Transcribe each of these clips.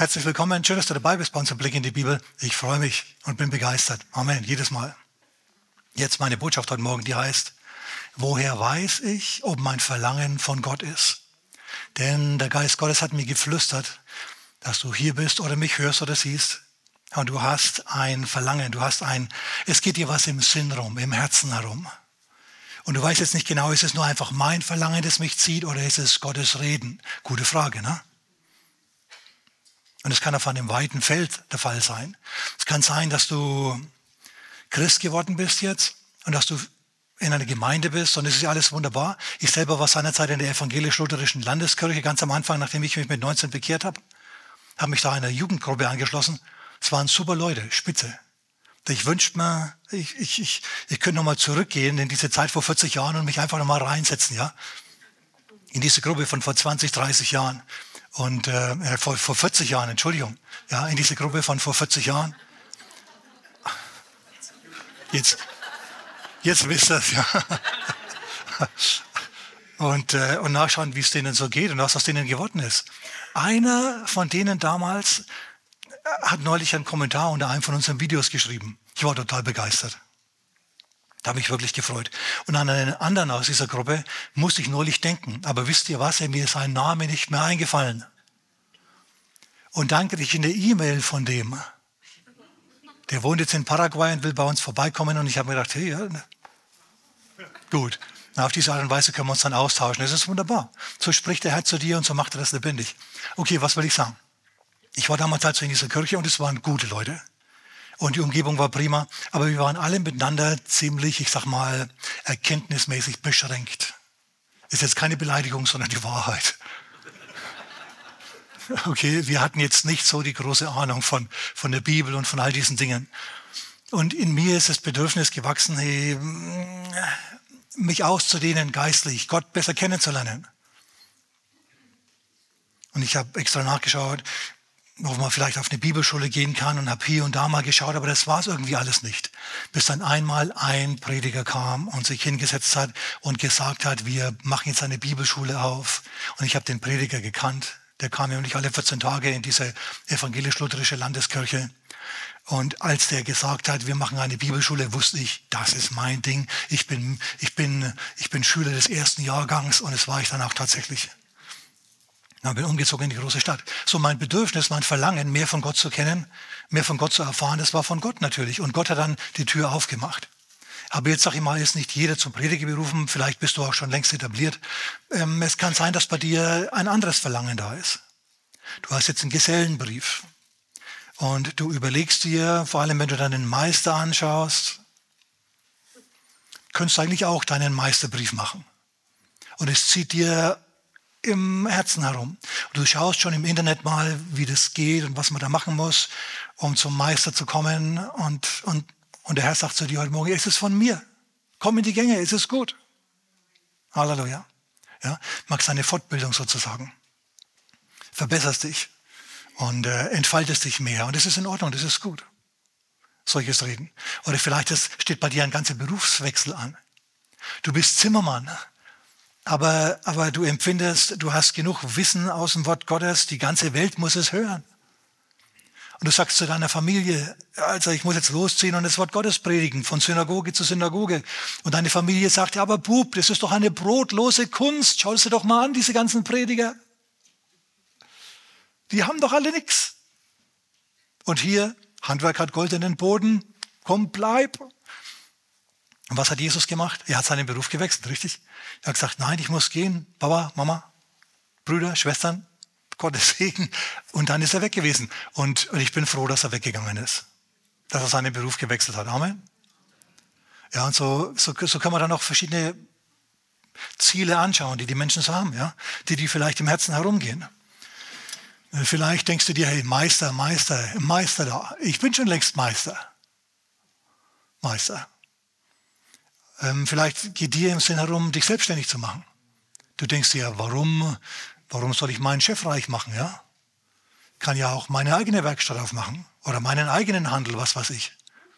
Herzlich willkommen. Schön, dass du dabei bist bei unserem Blick in die Bibel. Ich freue mich und bin begeistert. Amen. Jedes Mal. Jetzt meine Botschaft heute Morgen, die heißt: Woher weiß ich, ob mein Verlangen von Gott ist? Denn der Geist Gottes hat mir geflüstert, dass du hier bist oder mich hörst oder siehst. Und du hast ein Verlangen, es geht dir was im Sinn rum, im Herzen herum. Und du weißt jetzt nicht genau, ist es nur einfach mein Verlangen, das mich zieht, oder ist es Gottes Reden? Gute Frage, ne? Und es kann auf einem weiten Feld der Fall sein. Es kann sein, dass du Christ geworden bist jetzt und dass du in einer Gemeinde bist, und es ist ja alles wunderbar. Ich selber war seinerzeit in der evangelisch-lutherischen Landeskirche, ganz am Anfang, nachdem ich mich mit 19 bekehrt habe mich da einer Jugendgruppe angeschlossen. Es waren super Leute, spitze. Ich wünschte mir, ich könnte noch mal zurückgehen in diese Zeit vor 40 Jahren und mich einfach noch mal reinsetzen, ja, in diese Gruppe von vor 20, 30 Jahren. Und vor 40 Jahren, Entschuldigung, ja, in diese Gruppe von vor 40 Jahren. Jetzt wisst ihr es, ja. Und nachschauen, wie es denen so geht und was aus denen geworden ist. Einer von denen damals hat neulich einen Kommentar unter einem von unseren Videos geschrieben. Ich war total begeistert. Da habe ich wirklich gefreut. Und an einen anderen aus dieser Gruppe musste ich neulich denken. Aber wisst ihr was? Mir ist sein Name nicht mehr eingefallen. Und dann kriege ich eine E-Mail von dem. Der wohnt jetzt in Paraguay und will bei uns vorbeikommen. Und ich habe mir gedacht, hey, ja, gut. Na, auf diese Art und Weise können wir uns dann austauschen. Das ist wunderbar. So spricht der Herr zu dir und so macht er das lebendig. Okay, was will ich sagen? Ich war damals also in dieser Kirche und es waren gute Leute. Und die Umgebung war prima, aber wir waren alle miteinander ziemlich, ich sag mal, erkenntnismäßig beschränkt. Ist jetzt keine Beleidigung, sondern die Wahrheit. Okay, wir hatten jetzt nicht so die große Ahnung von der Bibel und von all diesen Dingen. Und in mir ist das Bedürfnis gewachsen, hey, mich auszudehnen geistlich, Gott besser kennenzulernen. Und ich habe extra nachgeschaut, ob man vielleicht auf eine Bibelschule gehen kann, und habe hier und da mal geschaut, aber das war es irgendwie alles nicht. Bis dann einmal ein Prediger kam und sich hingesetzt hat und gesagt hat, wir machen jetzt eine Bibelschule auf. Und ich habe den Prediger gekannt. Der kam nämlich alle 14 Tage in diese evangelisch-lutherische Landeskirche. Und als der gesagt hat, wir machen eine Bibelschule, wusste ich, das ist mein Ding. Ich bin Schüler des ersten Jahrgangs, und es war ich dann auch tatsächlich. Ich bin umgezogen in die große Stadt. So mein Bedürfnis, mein Verlangen, mehr von Gott zu kennen, mehr von Gott zu erfahren, das war von Gott natürlich. Und Gott hat dann die Tür aufgemacht. Aber jetzt sage ich mal, ist nicht jeder zum Prediger berufen. Vielleicht bist du auch schon längst etabliert. Es kann sein, dass bei dir ein anderes Verlangen da ist. Du hast jetzt einen Gesellenbrief. Und du überlegst dir, vor allem wenn du deinen Meister anschaust, könntest du eigentlich auch deinen Meisterbrief machen. Und es zieht dir im Herzen herum. Und du schaust schon im Internet mal, wie das geht und was man da machen muss, um zum Meister zu kommen. Und der Herr sagt zu dir heute Morgen, es ist von mir. Komm in die Gänge, es ist gut. Halleluja. Ja, machst eine Fortbildung sozusagen. Verbesserst dich und entfaltest dich mehr. Und das ist in Ordnung, das ist gut. Solches Reden. Oder vielleicht steht bei dir ein ganzer Berufswechsel an. Du bist Zimmermann. Aber du empfindest, du hast genug Wissen aus dem Wort Gottes, die ganze Welt muss es hören. Und du sagst zu deiner Familie, also ich muss jetzt losziehen und das Wort Gottes predigen, von Synagoge zu Synagoge. Und deine Familie sagt, ja, aber Bub, das ist doch eine brotlose Kunst. Schau dir doch mal an, diese ganzen Prediger. Die haben doch alle nichts. Und hier, Handwerk hat goldenen Boden, komm, bleib. Und was hat Jesus gemacht? Er hat seinen Beruf gewechselt, richtig? Er hat gesagt, nein, ich muss gehen. Papa, Mama, Brüder, Schwestern, Gottes Segen. Und dann ist er weg gewesen. Und ich bin froh, dass er weggegangen ist. Dass er seinen Beruf gewechselt hat. Amen. Ja, und so kann man dann auch verschiedene Ziele anschauen, die Menschen so haben, ja? Die vielleicht im Herzen herumgehen. Vielleicht denkst du dir, hey, Meister da. Ich bin schon längst Meister. Vielleicht geht dir im Sinn herum, dich selbstständig zu machen. Du denkst dir, warum soll ich meinen Chef reich machen? Ja? Kann ja auch meine eigene Werkstatt aufmachen oder meinen eigenen Handel, was weiß ich.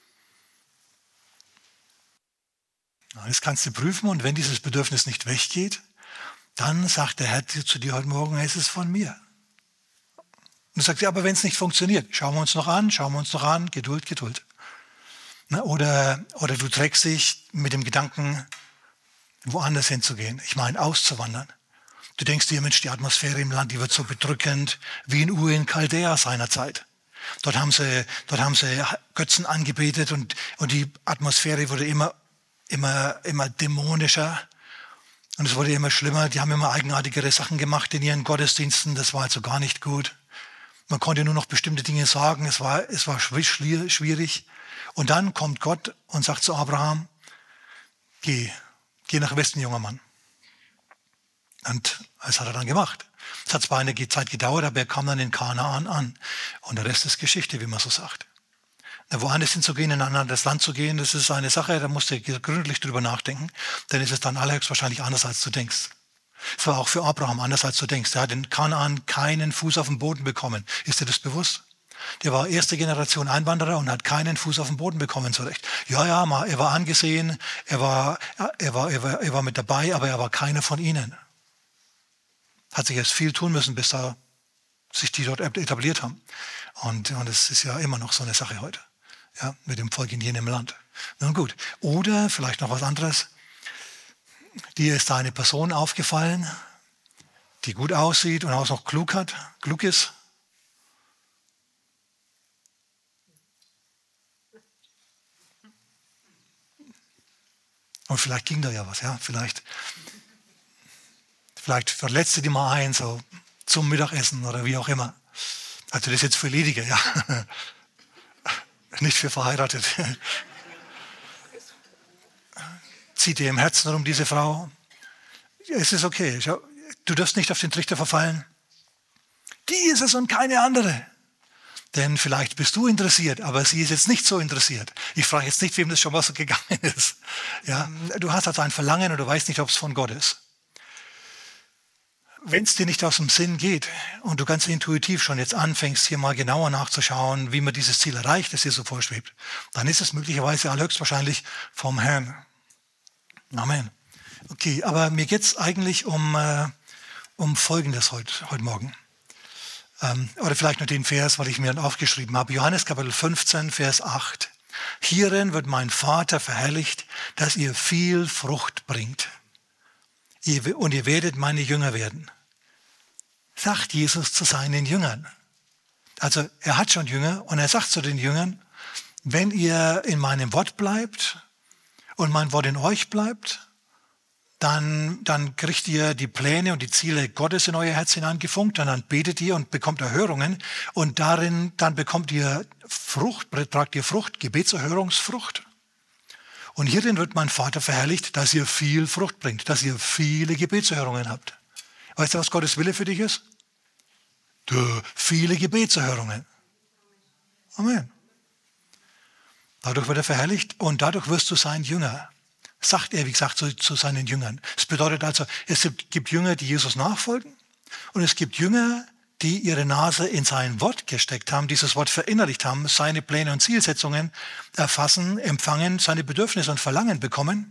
Das kannst du prüfen, und wenn dieses Bedürfnis nicht weggeht, dann sagt der Herr zu dir heute Morgen, es ist von mir. Und du sagst, ja, aber wenn es nicht funktioniert, schauen wir uns noch an, Geduld, Geduld. Oder du trägst dich mit dem Gedanken, woanders hinzugehen. Ich meine, auszuwandern. Du denkst dir, Mensch, die Atmosphäre im Land, die wird so bedrückend, wie in Ur in Chaldea seinerzeit. Dort haben sie Götzen angebetet und die Atmosphäre wurde immer dämonischer. Und es wurde immer schlimmer. Die haben immer eigenartigere Sachen gemacht in ihren Gottesdiensten. Das war also gar nicht gut. Man konnte nur noch bestimmte Dinge sagen. Es war schwierig. Und dann kommt Gott und sagt zu Abraham, geh nach Westen, junger Mann. Und das hat er dann gemacht. Es hat zwar eine Zeit gedauert, aber er kam dann in Kanaan an. Und der Rest ist Geschichte, wie man so sagt. Woanders hinzugehen, in ein anderes Land zu gehen, das ist eine Sache, da musst du gründlich drüber nachdenken. Dann ist es dann allerhöchstwahrscheinlich anders, als du denkst. Es war auch für Abraham anders, als du denkst. Er hat in Kanaan keinen Fuß auf den Boden bekommen. Ist dir das bewusst? Der war erste Generation Einwanderer und hat keinen Fuß auf den Boden bekommen zurecht. Ja, er war angesehen, er war mit dabei, aber er war keiner von ihnen. Hat sich erst viel tun müssen, bis da sich die dort etabliert haben. Und es ist ja immer noch so eine Sache heute. Ja, mit dem Volk in jenem Land. Nun gut. Oder vielleicht noch was anderes. Dir ist da eine Person aufgefallen, die gut aussieht und auch noch klug ist. Und vielleicht ging da ja was, ja. Vielleicht verletzte die mal ein, so zum Mittagessen oder wie auch immer. Also das ist jetzt für Ledige, ja. Nicht für verheiratet. Zieht dir im Herzen um diese Frau. Es ist okay. Du darfst nicht auf den Trichter verfallen. Die ist es und keine andere. Denn vielleicht bist du interessiert, aber sie ist jetzt nicht so interessiert. Ich frage jetzt nicht, wem das schon mal so gegangen ist. Ja, du hast also ein Verlangen und du weißt nicht, ob es von Gott ist. Wenn es dir nicht aus dem Sinn geht und du ganz intuitiv schon jetzt anfängst, hier mal genauer nachzuschauen, wie man dieses Ziel erreicht, das dir so vorschwebt, dann ist es möglicherweise allerhöchstwahrscheinlich vom Herrn. Amen. Okay, aber mir geht es eigentlich um Folgendes heute Morgen. Oder vielleicht nur den Vers, was ich mir aufgeschrieben habe. Johannes Kapitel 15, Vers 8. Hierin wird mein Vater verherrlicht, dass ihr viel Frucht bringt. Und ihr werdet meine Jünger werden. Sagt Jesus zu seinen Jüngern. Also er hat schon Jünger und er sagt zu den Jüngern, wenn ihr in meinem Wort bleibt und mein Wort in euch bleibt, dann kriegt ihr die Pläne und die Ziele Gottes in euer Herz hineingefunkt und dann betet ihr und bekommt Erhörungen und dann bekommt ihr Frucht, tragt ihr Frucht, Gebetserhörungsfrucht. Und hierin wird mein Vater verherrlicht, dass ihr viel Frucht bringt, dass ihr viele Gebetserhörungen habt. Weißt du, was Gottes Wille für dich ist? Viele Gebetserhörungen. Amen. Dadurch wird er verherrlicht und dadurch wirst du sein Jünger. Sagt er, wie gesagt, zu seinen Jüngern. Das bedeutet also, es gibt Jünger, die Jesus nachfolgen und es gibt Jünger, die ihre Nase in sein Wort gesteckt haben, dieses Wort verinnerlicht haben, seine Pläne und Zielsetzungen erfassen, empfangen, seine Bedürfnisse und Verlangen bekommen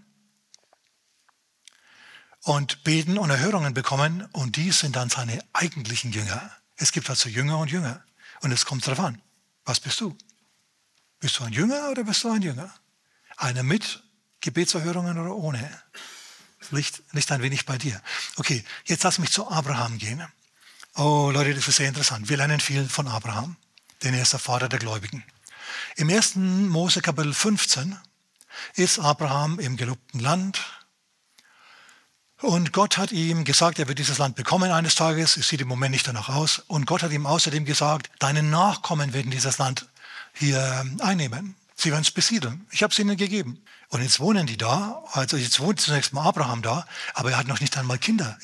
und beten und Erhörungen bekommen und die sind dann seine eigentlichen Jünger. Es gibt also Jünger und Jünger und es kommt darauf an, was bist du? Bist du ein Jünger oder bist du ein Jünger? Einer mit Gebetserhörungen oder ohne? Liegt ein wenig bei dir. Okay, jetzt lass mich zu Abraham gehen. Oh Leute, das ist sehr interessant. Wir lernen viel von Abraham, denn er ist der Vater der Gläubigen. Im 1. Mose Kapitel 15 ist Abraham im gelobten Land und Gott hat ihm gesagt, er wird dieses Land bekommen eines Tages. Es sieht im Moment nicht danach aus. Und Gott hat ihm außerdem gesagt, deine Nachkommen werden dieses Land hier einnehmen. Sie werden es besiedeln. Ich habe es ihnen gegeben. Und jetzt wohnen die da. Also jetzt wohnt zunächst mal Abraham da, aber er hat noch nicht einmal Kinder.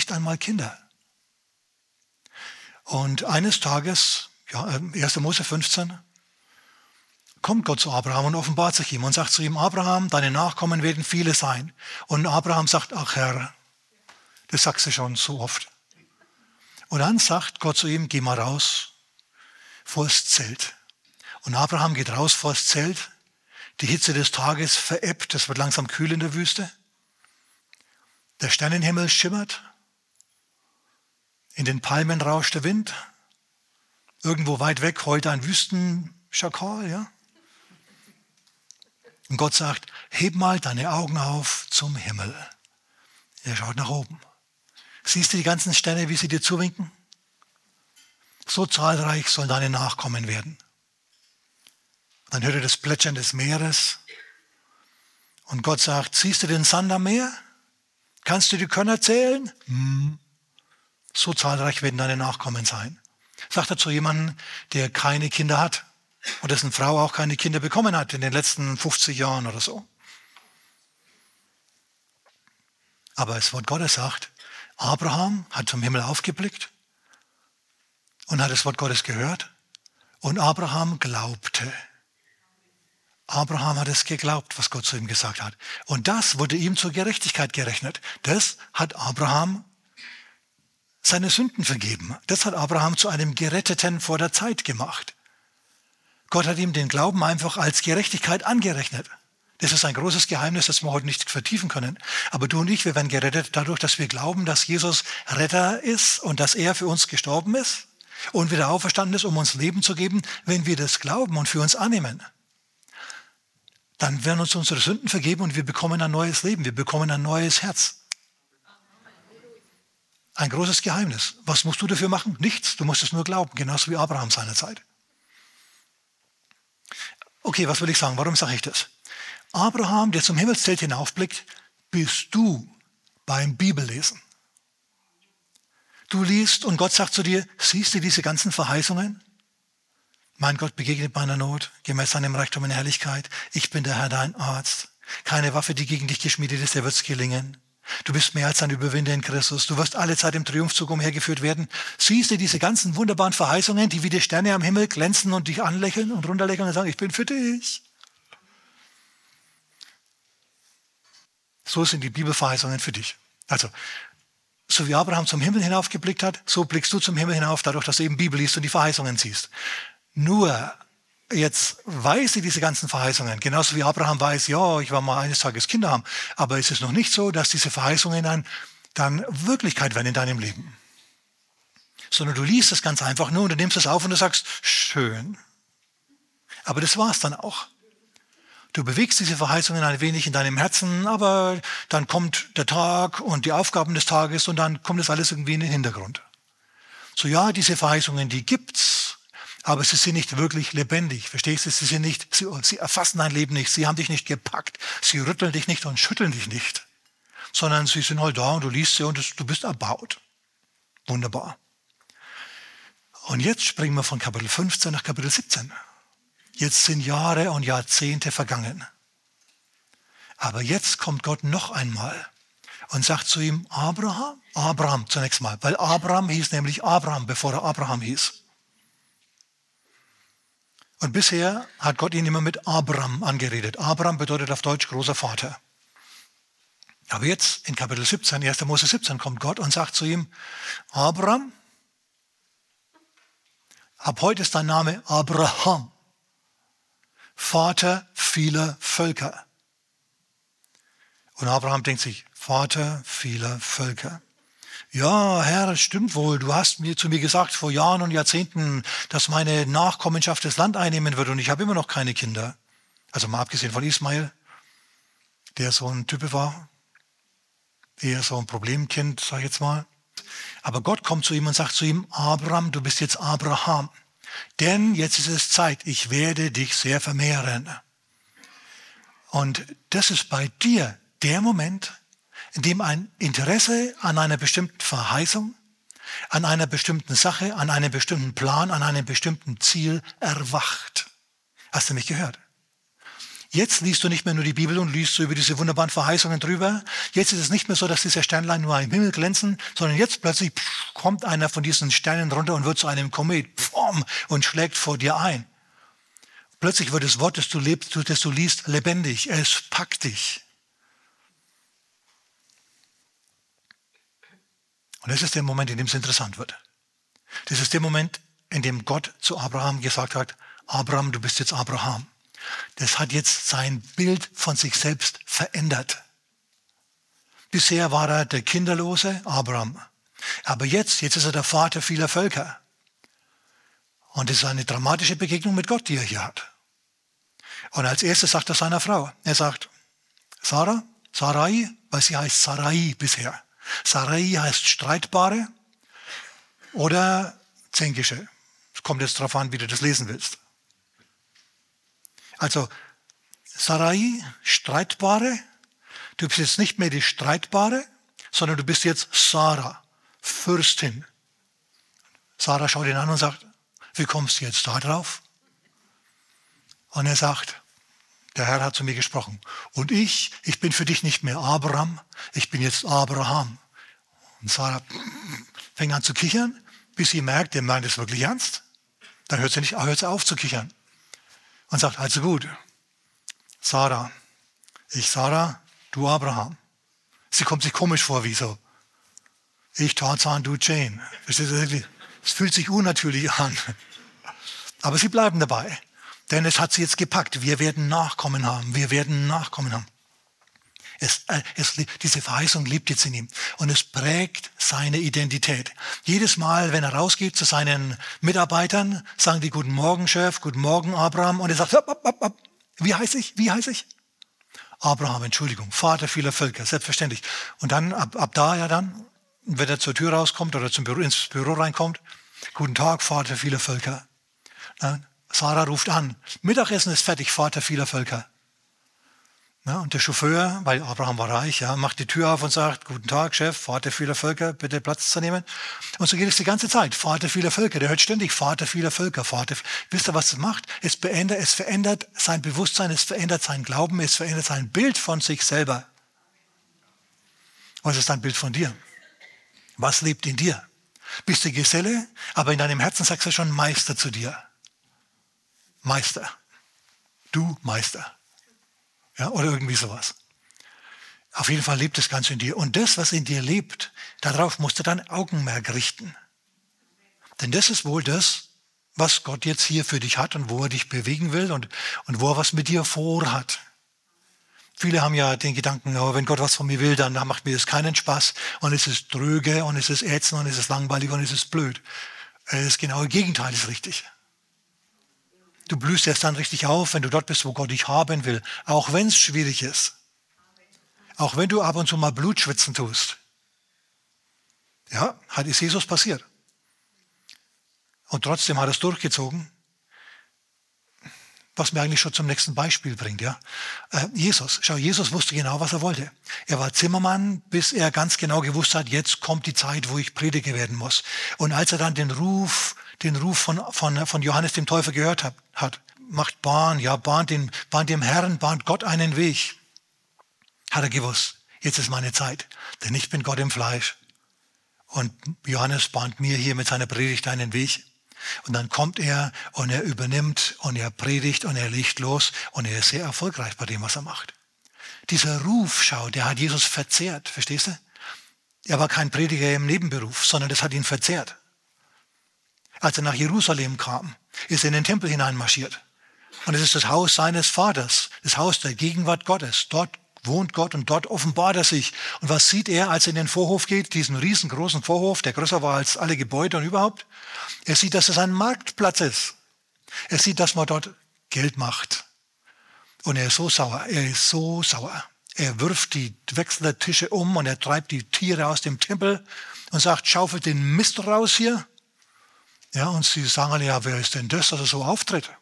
Und eines Tages, 1. Mose 15, kommt Gott zu Abraham und offenbart sich ihm und sagt zu ihm, Abraham, deine Nachkommen werden viele sein. Und Abraham sagt, ach Herr, das sagst du schon so oft. Und dann sagt Gott zu ihm, geh mal raus vors Zelt. Und Abraham geht raus vors Zelt. Die Hitze des Tages verebbt, es wird langsam kühl in der Wüste. Der Sternenhimmel schimmert. In den Palmen rauscht der Wind. irgendwo weit weg, heute ein Wüstenschakal, ja? Und Gott sagt, heb mal deine Augen auf zum Himmel. Er schaut nach oben. Siehst du die ganzen Sterne, wie sie dir zuwinken? So zahlreich sollen deine Nachkommen werden. Dann hört er das Plätschern des Meeres. Und Gott sagt, siehst du den Sand am Meer? Kannst du die Körner zählen? So zahlreich werden deine Nachkommen sein. Sagt er zu jemandem, der keine Kinder hat und dessen Frau auch keine Kinder bekommen hat in den letzten 50 Jahren oder so. Aber das Wort Gottes sagt, Abraham hat zum Himmel aufgeblickt und hat das Wort Gottes gehört und Abraham glaubte. Abraham hat es geglaubt, was Gott zu ihm gesagt hat. Und das wurde ihm zur Gerechtigkeit gerechnet. Das hat Abraham seine Sünden vergeben. Das hat Abraham zu einem Geretteten vor der Zeit gemacht. Gott hat ihm den Glauben einfach als Gerechtigkeit angerechnet. Das ist ein großes Geheimnis, das wir heute nicht vertiefen können. Aber du und ich, wir werden gerettet dadurch, dass wir glauben, dass Jesus Retter ist und dass er für uns gestorben ist und wieder auferstanden ist, um uns Leben zu geben. Wenn wir das glauben und für uns annehmen, dann werden uns unsere Sünden vergeben und wir bekommen ein neues Leben, wir bekommen ein neues Herz. Ein großes Geheimnis. Was musst du dafür machen? Nichts. Du musst es nur glauben, genauso wie Abraham seinerzeit. Okay, was will ich sagen? Warum sage ich das? Abraham, der zum Himmelszelt hinaufblickt, bist du beim Bibellesen. Du liest und Gott sagt zu dir, siehst du diese ganzen Verheißungen? Mein Gott begegnet meiner Not, gemäß seinem Reichtum in Herrlichkeit. Ich bin der Herr, dein Arzt. Keine Waffe, die gegen dich geschmiedet ist, der wird es gelingen. Du bist mehr als ein Überwinder in Christus. Du wirst alle Zeit im Triumphzug umhergeführt werden. Siehst du diese ganzen wunderbaren Verheißungen, die wie die Sterne am Himmel glänzen und dich anlächeln und runterlächeln und sagen, ich bin für dich. So sind die Bibelverheißungen für dich. Also, so wie Abraham zum Himmel hinaufgeblickt hat, so blickst du zum Himmel hinauf, dadurch, dass du eben Bibel liest und die Verheißungen siehst. Nur, jetzt weiß sie diese ganzen Verheißungen, genauso wie Abraham weiß, ja, ich werde mal eines Tages Kinder haben, aber es ist noch nicht so, dass diese Verheißungen dann Wirklichkeit werden in deinem Leben. Sondern du liest es ganz einfach nur und du nimmst es auf und du sagst, schön. Aber das war's dann auch. Du bewegst diese Verheißungen ein wenig in deinem Herzen, aber dann kommt der Tag und die Aufgaben des Tages und dann kommt das alles irgendwie in den Hintergrund. So, ja, diese Verheißungen, die gibt's, aber sie sind nicht wirklich lebendig. Verstehst du? Sie erfassen dein Leben nicht, sie haben dich nicht gepackt, sie rütteln dich nicht und schütteln dich nicht, sondern sie sind halt da und du liest sie und du bist erbaut. Wunderbar. Und jetzt springen wir von Kapitel 15 nach Kapitel 17. Jetzt sind Jahre und Jahrzehnte vergangen. Aber jetzt kommt Gott noch einmal und sagt zu ihm, Abraham zunächst mal, weil Abraham hieß nämlich Abraham, bevor er Abraham hieß. Und bisher hat Gott ihn immer mit Abram angeredet. Abram bedeutet auf Deutsch großer Vater. Aber jetzt in Kapitel 17, 1. Mose 17, kommt Gott und sagt zu ihm, Abram, ab heute ist dein Name Abraham, Vater vieler Völker. Und Abraham denkt sich, Vater vieler Völker. Ja, Herr, das stimmt wohl. Du hast zu mir gesagt vor Jahren und Jahrzehnten, dass meine Nachkommenschaft das Land einnehmen wird und ich habe immer noch keine Kinder. Also mal abgesehen von Ismael, der so ein Typ war, eher so ein Problemkind, sag ich jetzt mal. Aber Gott kommt zu ihm und sagt zu ihm, Abraham, du bist jetzt Abraham. Denn jetzt ist es Zeit, ich werde dich sehr vermehren. Und das ist bei dir der Moment, in dem ein Interesse an einer bestimmten Verheißung, an einer bestimmten Sache, an einem bestimmten Plan, an einem bestimmten Ziel erwacht. Hast du mich gehört? Jetzt liest du nicht mehr nur die Bibel und liest so über diese wunderbaren Verheißungen drüber. Jetzt ist es nicht mehr so, dass diese Sternlein nur im Himmel glänzen, sondern jetzt plötzlich kommt einer von diesen Sternen runter und wird zu einem Komet und schlägt vor dir ein. Plötzlich wird das Wort, das du liest, lebendig. Es packt dich. Und das ist der Moment, in dem es interessant wird. Das ist der Moment, in dem Gott zu Abraham gesagt hat, Abraham, du bist jetzt Abraham. Das hat jetzt sein Bild von sich selbst verändert. Bisher war er der kinderlose Abraham. Aber jetzt ist er der Vater vieler Völker. Und es ist eine dramatische Begegnung mit Gott, die er hier hat. Und als erstes sagt er seiner Frau, er sagt, Sarai, weil sie heißt Sarai bisher. Sarai heißt Streitbare oder Zänkische. Es kommt jetzt darauf an, wie du das lesen willst. Also Sarai, Streitbare, du bist jetzt nicht mehr die Streitbare, sondern du bist jetzt Sarah, Fürstin. Sarah schaut ihn an und sagt, wie kommst du jetzt da drauf? Und er sagt, der Herr hat zu mir gesprochen. Und ich bin für dich nicht mehr Abraham, ich bin jetzt Abraham. Und Sarah fängt an zu kichern, bis sie merkt, der meint es wirklich ernst. Dann hört sie auf zu kichern. Und sagt, also gut, Sarah, ich Sarah, du Abraham. Sie kommt sich komisch vor, wie so. Ich Tarzan, du Jane. Es fühlt sich unnatürlich an. Aber sie bleiben dabei. Denn es hat sie jetzt gepackt. Wir werden Nachkommen haben. Wir werden Nachkommen haben. Diese Verheißung lebt jetzt in ihm. Und es prägt seine Identität. Jedes Mal, wenn er rausgeht zu seinen Mitarbeitern, sagen die, guten Morgen, Chef, guten Morgen, Abraham. Und er sagt, wie heiße ich? Wie heiße ich? Abraham, Entschuldigung, Vater vieler Völker, selbstverständlich. Und dann, ab da ja dann, wenn er zur Tür rauskommt oder ins Büro reinkommt, guten Tag, Vater vieler Völker. Sarah ruft an, Mittagessen ist fertig, Vater vieler Völker. Ja, und der Chauffeur, weil Abraham war reich, ja, macht die Tür auf und sagt, guten Tag, Chef, Vater vieler Völker, bitte Platz zu nehmen. Und so geht es die ganze Zeit, Vater vieler Völker. Der hört ständig, Vater vieler Völker, Vater. Wisst ihr, was das macht? Es verändert sein Bewusstsein, es verändert sein Glauben, es verändert sein Bild von sich selber. Was ist dein Bild von dir? Was lebt in dir? Bist du Geselle, aber in deinem Herzen sagst du schon Meister zu dir. Meister. Du Meister. Ja, oder irgendwie sowas. Auf jeden Fall lebt das Ganze in dir. Und das, was in dir lebt, darauf musst du dein Augenmerk richten. Denn das ist wohl das, was Gott jetzt hier für dich hat und wo er dich bewegen will und wo er was mit dir vorhat. Viele haben ja den Gedanken, oh, wenn Gott was von mir will, dann macht mir das keinen Spaß und es ist dröge und es ist ätzend und es ist langweilig und es ist blöd. Das genaue Gegenteil ist richtig. Du blühst erst dann richtig auf, wenn du dort bist, wo Gott dich haben will. Auch wenn es schwierig ist. Auch wenn du ab und zu mal Blut schwitzen tust. Ja, ist Jesus passiert. Und trotzdem hat er es durchgezogen. Was mir eigentlich schon zum nächsten Beispiel bringt. Ja? Jesus wusste genau, was er wollte. Er war Zimmermann, bis er ganz genau gewusst hat, jetzt kommt die Zeit, wo ich Prediger werden muss. Und als er dann den Ruf von Johannes dem Täufer gehört hat, macht bahnt dem Herrn, bahnt Gott einen Weg, hat er gewusst, jetzt ist meine Zeit, denn ich bin Gott im Fleisch. Und Johannes bahnt mir hier mit seiner Predigt einen Weg. Und dann kommt er und er übernimmt und er predigt und er legt los und er ist sehr erfolgreich bei dem, was er macht. Dieser Ruf, der hat Jesus verzehrt, verstehst du? Er war kein Prediger im Nebenberuf, sondern das hat ihn verzehrt. Als er nach Jerusalem kam, ist er in den Tempel hineinmarschiert. Und es ist das Haus seines Vaters, das Haus der Gegenwart Gottes. Dort wohnt Gott und dort offenbart er sich. Und was sieht er, als er in den Vorhof geht? Diesen riesengroßen Vorhof, der größer war als alle Gebäude und überhaupt. Er sieht, dass es ein Marktplatz ist. Er sieht, dass man dort Geld macht. Und er ist so sauer. Er wirft die wechselnden Tische um und er treibt die Tiere aus dem Tempel und sagt, schaufelt den Mist raus hier. Ja, und sie sagen alle, ja, wer ist denn das, dass er so auftritt?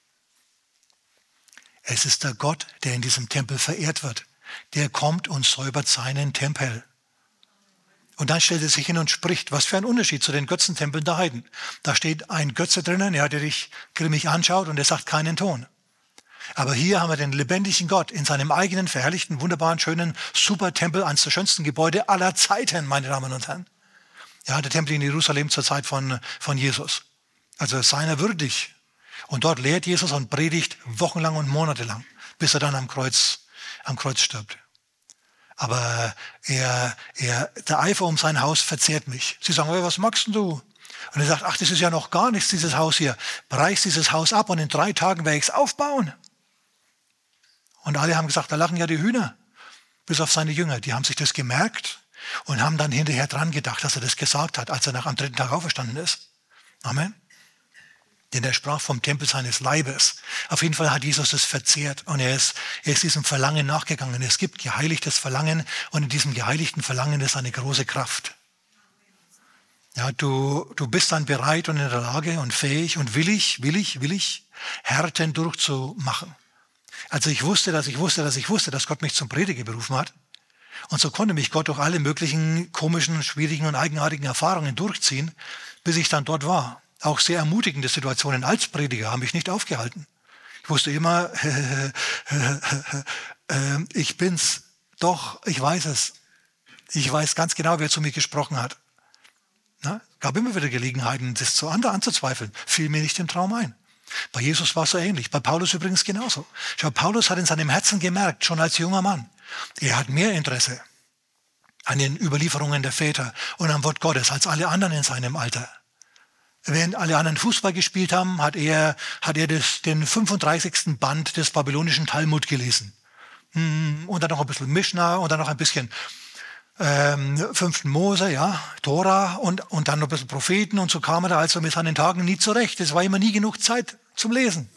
Es ist der Gott, der in diesem Tempel verehrt wird. Der kommt und säubert seinen Tempel. Und dann stellt er sich hin und spricht. Was für ein Unterschied zu den Götzentempeln der Heiden. Da steht ein Götze drinnen, der dich grimmig anschaut und er sagt keinen Ton. Aber hier haben wir den lebendigen Gott in seinem eigenen, verherrlichten, wunderbaren, schönen Supertempel, eines der schönsten Gebäude aller Zeiten, meine Damen und Herren. Ja, der Tempel in Jerusalem zur Zeit von Jesus. Also seiner würdig. Und dort lehrt Jesus und predigt wochenlang und monatelang, bis er dann am Kreuz stirbt. Aber der Eifer um sein Haus verzehrt mich. Sie sagen, was magst du? Und er sagt, ach, das ist ja noch gar nichts, dieses Haus hier. Reiß dieses Haus ab und in 3 Tagen werde ich es aufbauen. Und alle haben gesagt, da lachen ja die Hühner. Bis auf seine Jünger. Die haben sich das gemerkt und haben dann hinterher dran gedacht, dass er das gesagt hat, als er am 3. Tag auferstanden ist. Amen. Denn er sprach vom Tempel seines Leibes. Auf jeden Fall hat Jesus das verzehrt und er ist diesem Verlangen nachgegangen. Es gibt geheiligtes Verlangen und in diesem geheiligten Verlangen ist eine große Kraft. Ja, du bist dann bereit und in der Lage und fähig und willig, Härten durchzumachen. Also ich wusste, dass Gott mich zum Prediger berufen hat. Und so konnte mich Gott durch alle möglichen komischen, schwierigen und eigenartigen Erfahrungen durchziehen, bis ich dann dort war. Auch sehr ermutigende Situationen als Prediger haben mich nicht aufgehalten. Ich wusste immer, ich bin's. Doch, ich weiß es. Ich weiß ganz genau, wer zu mir gesprochen hat. Na, gab immer wieder Gelegenheiten, das zu anderen anzuzweifeln. Fiel mir nicht im Traum ein. Bei Jesus war es so ähnlich. Bei Paulus übrigens genauso. Schau, Paulus hat in seinem Herzen gemerkt, schon als junger Mann, er hat mehr Interesse an den Überlieferungen der Väter und am Wort Gottes als alle anderen in seinem Alter. Während alle anderen Fußball gespielt haben, hat er den 35. Band des babylonischen Talmud gelesen. Und dann noch ein bisschen Mishnah und dann noch ein bisschen 5. Mose, ja, Tora und dann noch ein bisschen Propheten. Und so kam er da also mit seinen Tagen nie zurecht. Es war immer nie genug Zeit zum Lesen.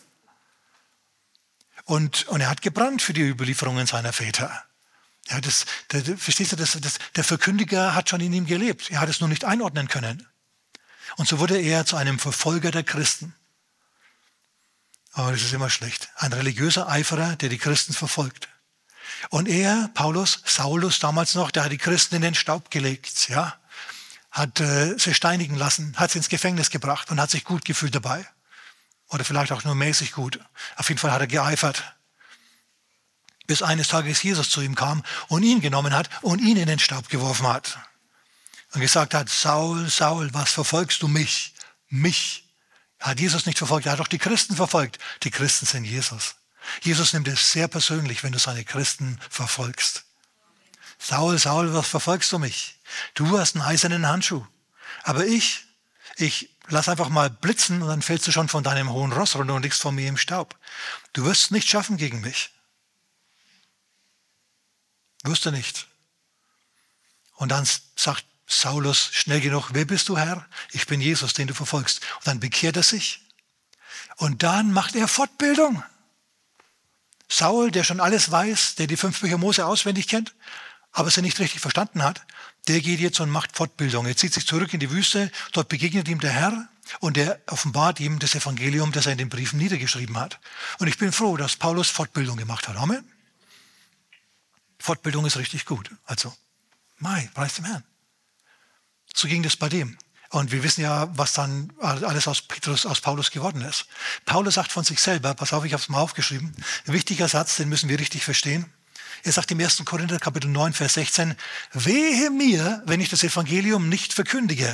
Und er hat gebrannt für die Überlieferungen seiner Väter. Ja, verstehst du, der Verkündiger hat schon in ihm gelebt. Er hat es nur nicht einordnen können. Und so wurde er zu einem Verfolger der Christen. Aber das ist immer schlecht. Ein religiöser Eiferer, der die Christen verfolgt. Und er, Paulus, Saulus damals noch, der hat die Christen in den Staub gelegt, ja, hat sie steinigen lassen, hat sie ins Gefängnis gebracht und hat sich gut gefühlt dabei. Oder vielleicht auch nur mäßig gut. Auf jeden Fall hat er geeifert. Bis eines Tages Jesus zu ihm kam und ihn genommen hat und ihn in den Staub geworfen hat. Und gesagt hat, Saul, Saul, was verfolgst du mich? Mich. Er hat Jesus nicht verfolgt, er hat doch die Christen verfolgt. Die Christen sind Jesus. Jesus nimmt es sehr persönlich, wenn du seine Christen verfolgst. Saul, Saul, was verfolgst du mich? Du hast einen eisernen Handschuh. Aber ich lass einfach mal blitzen und dann fällst du schon von deinem hohen Ross runter und liegst vor mir im Staub. Du wirst es nicht schaffen gegen mich. Wirst du nicht. Und dann sagt Saulus schnell genug, wer bist du, Herr? Ich bin Jesus, den du verfolgst. Und dann bekehrt er sich. Und dann macht er Fortbildung. Saul, der schon alles weiß, der die 5 Bücher Mose auswendig kennt, aber sie nicht richtig verstanden hat, der geht jetzt und macht Fortbildung. Er zieht sich zurück in die Wüste, dort begegnet ihm der Herr und der offenbart ihm das Evangelium, das er in den Briefen niedergeschrieben hat. Und ich bin froh, dass Paulus Fortbildung gemacht hat. Amen. Fortbildung ist richtig gut. Also, preis dem Herrn. So ging das bei dem. Und wir wissen ja, was dann alles aus Paulus geworden ist. Paulus sagt von sich selber, pass auf, ich habe es mal aufgeschrieben, ein wichtiger Satz, den müssen wir richtig verstehen. Er sagt im 1. Korinther, Kapitel 9, Vers 16, wehe mir, wenn ich das Evangelium nicht verkündige.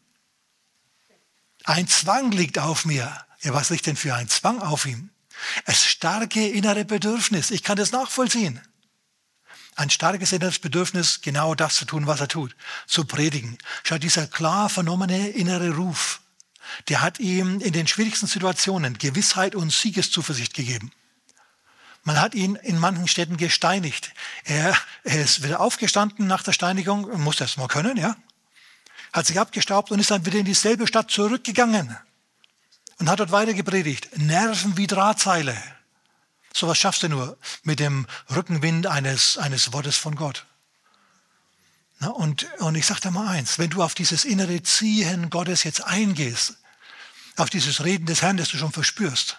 Ein Zwang liegt auf mir. Ja, was liegt denn für ein Zwang auf ihm? Das starke innere Bedürfnis. Ich kann das nachvollziehen. Ein starkes inneres Bedürfnis, genau das zu tun, was er tut, zu predigen. Schau, dieser klar vernommene innere Ruf, der hat ihm in den schwierigsten Situationen Gewissheit und Siegeszuversicht gegeben. Man hat ihn in manchen Städten gesteinigt. Er ist wieder aufgestanden nach der Steinigung, musste es mal können, ja, hat sich abgestaubt und ist dann wieder in dieselbe Stadt zurückgegangen und hat dort weiter gepredigt. Nerven wie Drahtseile. Sowas schaffst du nur mit dem Rückenwind eines Wortes von Gott. Na, und ich sage dir mal eins, wenn du auf dieses innere Ziehen Gottes jetzt eingehst, auf dieses Reden des Herrn, das du schon verspürst,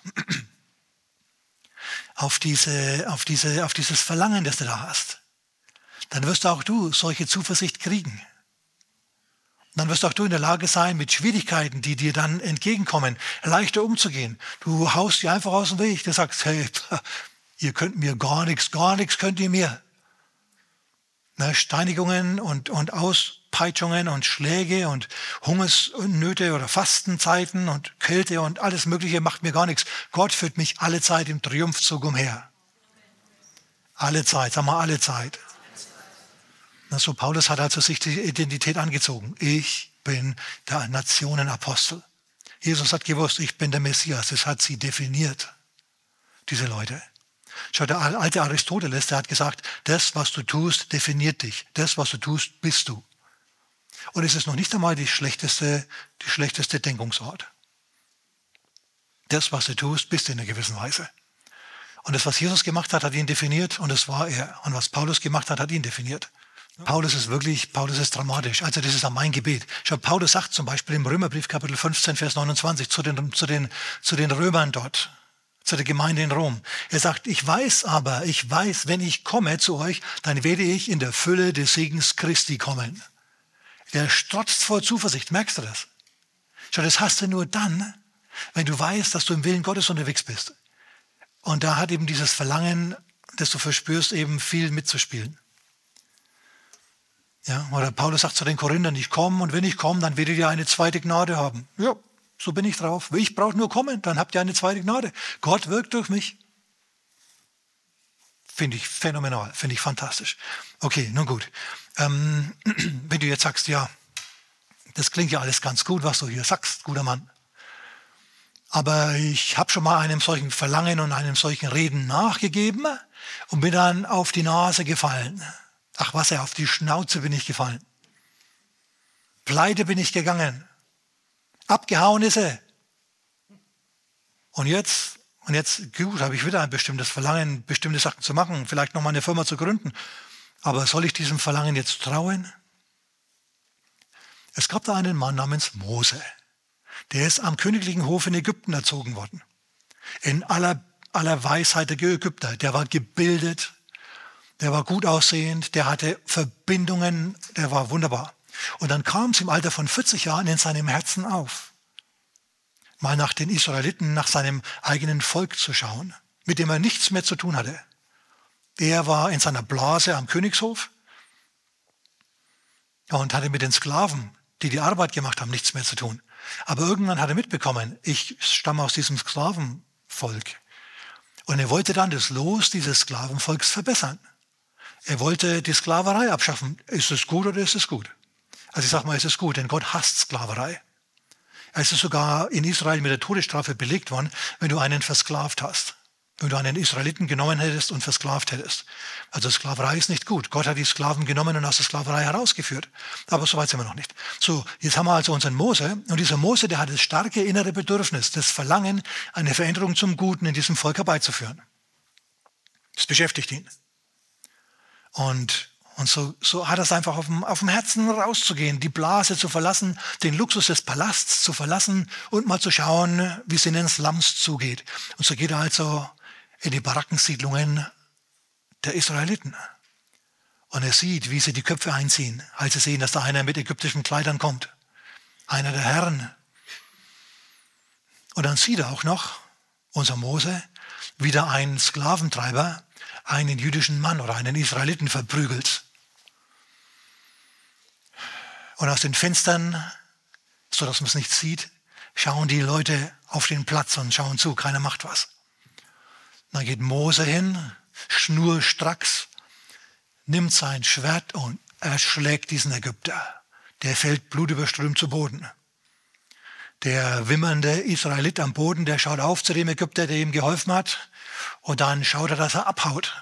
auf dieses Verlangen, das du da hast, dann wirst auch du solche Zuversicht kriegen. Dann wirst auch du in der Lage sein, mit Schwierigkeiten, die dir dann entgegenkommen, leichter umzugehen. Du haust die einfach aus dem Weg. Du sagst, hey, ihr könnt mir gar nichts könnt ihr mir. Na, Steinigungen und Auspeitschungen und Schläge und Hungersnöte oder Fastenzeiten und Kälte und alles Mögliche macht mir gar nichts. Gott führt mich alle Zeit im Triumphzug umher. Alle Zeit, sag mal alle Zeit. So, Paulus hat also sich die Identität angezogen. Ich bin der Nationenapostel. Jesus hat gewusst, ich bin der Messias. Das hat sie definiert, diese Leute. Schau, der alte Aristoteles, der hat gesagt, das, was du tust, definiert dich. Das, was du tust, bist du. Und es ist noch nicht einmal die schlechteste Denkungsart. Das, was du tust, bist du in einer gewissen Weise. Und das, was Jesus gemacht hat, hat ihn definiert und das war er. Und was Paulus gemacht hat, hat ihn definiert. Paulus ist dramatisch. Also das ist auch mein Gebet. Schau, Paulus sagt zum Beispiel im Römerbrief Kapitel 15, Vers 29 zu den Römern dort, zu der Gemeinde in Rom. Er sagt, ich weiß, wenn ich komme zu euch, dann werde ich in der Fülle des Segens Christi kommen. Der strotzt vor Zuversicht. Merkst du das? Schau, das hast du nur dann, wenn du weißt, dass du im Willen Gottes unterwegs bist. Und da hat eben dieses Verlangen, das du verspürst, eben viel mitzuspielen. Ja, oder Paulus sagt zu den Korinthern, ich komme und wenn ich komme, dann werdet ihr eine zweite Gnade haben. Ja, so bin ich drauf. Ich brauche nur kommen, dann habt ihr eine zweite Gnade. Gott wirkt durch mich. Finde ich phänomenal, finde ich fantastisch. Okay, nun gut. Wenn du jetzt sagst, ja, das klingt ja alles ganz gut, was du hier sagst, guter Mann. Aber ich habe schon mal einem solchen Verlangen und einem solchen Reden nachgegeben und bin dann auf die Nase gefallen. Ach was, auf die Schnauze bin ich gefallen. Pleite bin ich gegangen. Abgehauen ist er. Und jetzt, gut, habe ich wieder ein bestimmtes Verlangen, bestimmte Sachen zu machen, vielleicht noch mal eine Firma zu gründen. Aber soll ich diesem Verlangen jetzt trauen? Es gab da einen Mann namens Mose. Der ist am königlichen Hof in Ägypten erzogen worden. In aller Weisheit der Ägypter. Der war gebildet, der war gut aussehend, der hatte Verbindungen, der war wunderbar. Und dann kam es im Alter von 40 Jahren in seinem Herzen auf, mal nach den Israeliten, nach seinem eigenen Volk zu schauen, mit dem er nichts mehr zu tun hatte. Er war in seiner Blase am Königshof und hatte mit den Sklaven, die die Arbeit gemacht haben, nichts mehr zu tun. Aber irgendwann hat er mitbekommen, ich stamme aus diesem Sklavenvolk. Und er wollte dann das Los dieses Sklavenvolks verbessern. Er wollte die Sklaverei abschaffen. Ist es gut oder ist es gut? Also ich sage mal, es ist gut, denn Gott hasst Sklaverei. Es ist sogar in Israel mit der Todesstrafe belegt worden, wenn du einen versklavt hast. Wenn du einen Israeliten genommen hättest und versklavt hättest. Also Sklaverei ist nicht gut. Gott hat die Sklaven genommen und aus der Sklaverei herausgeführt. Aber so weit sind wir noch nicht. So, jetzt haben wir also unseren Mose. Und dieser Mose, der hat das starke innere Bedürfnis, das Verlangen, eine Veränderung zum Guten in diesem Volk herbeizuführen. Das beschäftigt ihn. Und so hat er es einfach auf dem Herzen rauszugehen, die Blase zu verlassen, den Luxus des Palasts zu verlassen und mal zu schauen, wie es in den Slums zugeht. Und so geht er also in die Barackensiedlungen der Israeliten. Und er sieht, wie sie die Köpfe einziehen, als sie sehen, dass da einer mit ägyptischen Kleidern kommt. Einer der Herren. Und dann sieht er auch noch, unser Mose, wieder ein Sklaventreiber einen jüdischen Mann oder einen Israeliten verprügelt. Und aus den Fenstern, sodass man es nicht sieht, schauen die Leute auf den Platz und schauen zu, keiner macht was. Dann geht Mose hin, schnurstracks, nimmt sein Schwert und erschlägt diesen Ägypter. Der fällt blutüberströmt zu Boden. Der wimmernde Israelit am Boden, der schaut auf zu dem Ägypter, der ihm geholfen hat. Und dann schaut er, dass er abhaut.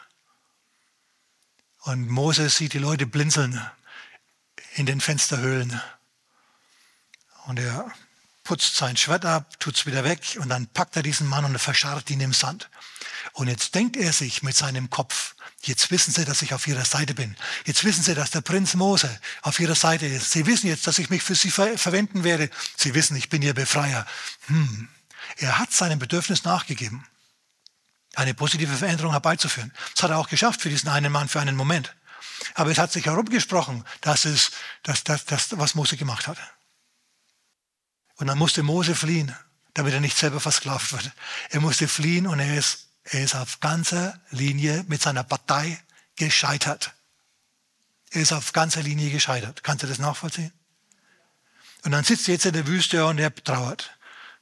Und Mose sieht die Leute blinzeln in den Fensterhöhlen. Und er putzt sein Schwert ab, tut es wieder weg und dann packt er diesen Mann und verscharrt ihn im Sand. Und jetzt denkt er sich mit seinem Kopf, jetzt wissen sie, dass ich auf ihrer Seite bin. Jetzt wissen sie, dass der Prinz Mose auf ihrer Seite ist. Sie wissen jetzt, dass ich mich für sie verwenden werde. Sie wissen, ich bin ihr Befreier. Er hat seinem Bedürfnis nachgegeben, eine positive Veränderung herbeizuführen. Das hat er auch geschafft für diesen einen Mann, für einen Moment. Aber es hat sich herumgesprochen, das, was Mose gemacht hat. Und dann musste Mose fliehen, damit er nicht selber versklavt wird. Er musste fliehen und er ist auf ganzer Linie mit seiner Partei gescheitert. Er ist auf ganzer Linie gescheitert. Kannst du das nachvollziehen? Und dann sitzt er jetzt in der Wüste und er trauert.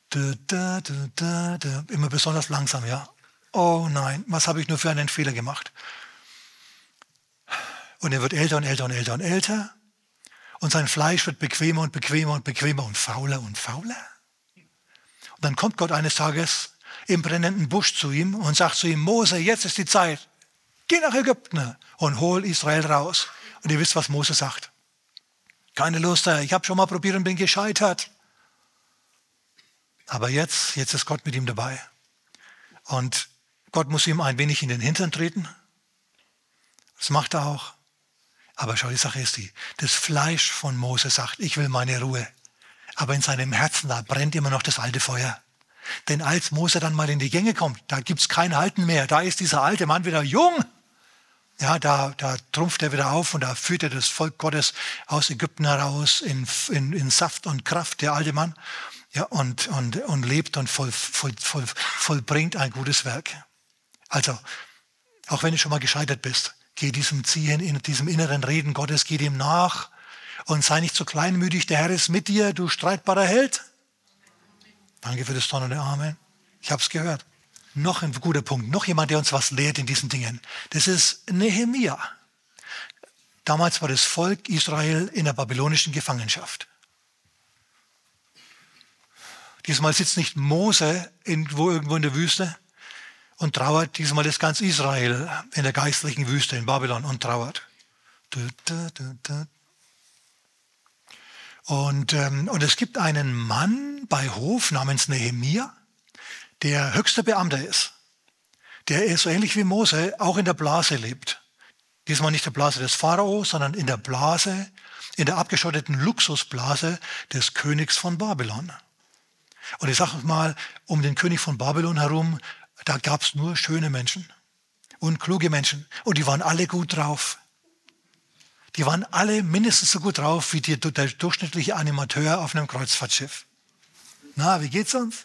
Immer besonders langsam, ja. Oh nein, was habe ich nur für einen Fehler gemacht? Und er wird älter und älter und älter und älter. Und sein Fleisch wird bequemer und bequemer und bequemer und fauler und fauler. Und dann kommt Gott eines Tages im brennenden Busch zu ihm und sagt zu ihm, Mose, jetzt ist die Zeit. Geh nach Ägypten und hol Israel raus. Und ihr wisst, was Mose sagt. Keine Lust, ich habe schon mal probiert und bin gescheitert. Aber jetzt ist Gott mit ihm dabei. Und Gott muss ihm ein wenig in den Hintern treten. Das macht er auch. Aber schau, die Sache ist die, das Fleisch von Mose sagt, ich will meine Ruhe. Aber in seinem Herzen, da brennt immer noch das alte Feuer. Denn als Mose dann mal in die Gänge kommt, da gibt es kein Halten mehr. Da ist dieser alte Mann wieder jung. Ja, da trumpft er wieder auf und da führt er das Volk Gottes aus Ägypten heraus in Saft und Kraft, der alte Mann. Ja, und lebt und vollbringt ein gutes Werk. Also, auch wenn du schon mal gescheitert bist, geh diesem Ziehen, in diesem inneren Reden Gottes, geh dem nach und sei nicht so kleinmütig. Der Herr ist mit dir, du streitbarer Held. Danke für das donnernde Amen. Ich habe es gehört. Noch ein guter Punkt, noch jemand, der uns was lehrt in diesen Dingen. Das ist Nehemia. Damals war das Volk Israel in der babylonischen Gefangenschaft. Diesmal sitzt nicht Mose irgendwo in der Wüste und trauert. Diesmal ist ganz Israel in der geistlichen Wüste in Babylon und trauert. Und es gibt einen Mann bei Hof namens Nehemia, der höchster Beamter ist. Der ist so ähnlich wie Mose auch in der Blase lebt. Diesmal nicht der Blase des Pharao, sondern in der Blase, in der abgeschotteten Luxusblase des Königs von Babylon. Und ich sage mal, um den König von Babylon herum, da gab es nur schöne Menschen und kluge Menschen. Und die waren alle gut drauf. Die waren alle mindestens so gut drauf wie der durchschnittliche Animateur auf einem Kreuzfahrtschiff. Na, wie geht's uns?